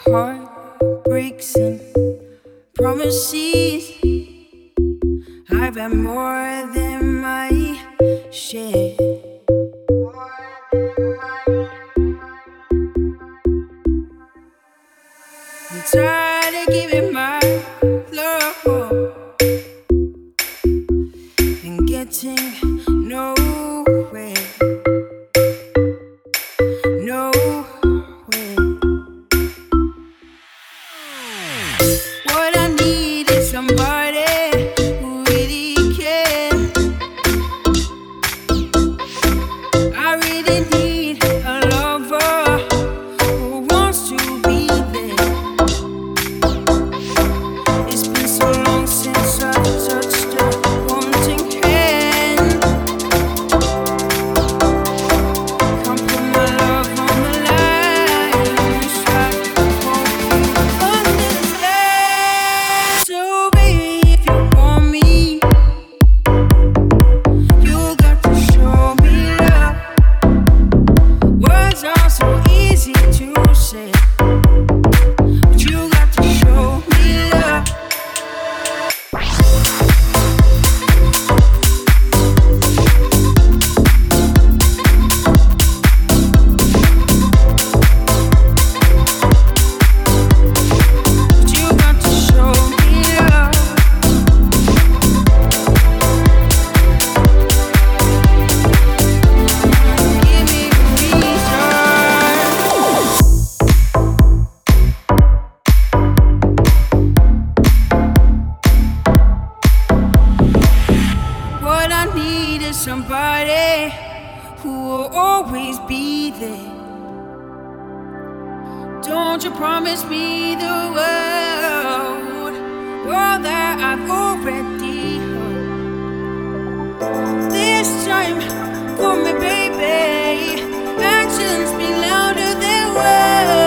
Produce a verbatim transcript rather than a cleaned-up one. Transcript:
Heart breaks and promises. I've had more than my share. I'm tired of giving my love and getting nowhere. Nowhere. What I need is somebody who really cares. I really need a lover who wants to be there. It's been so long since I touched a wanting hand. Come put my love on the line. Try to understand. So baby, if you want me, you got to show me love. Words are so easy to say, but you got to show me love. But you got to show me love. Give me a reason. What I need is somebody who will always be there. Don't you promise me the world, world that I've already heard. This time for me, baby. Actions speak louder than words.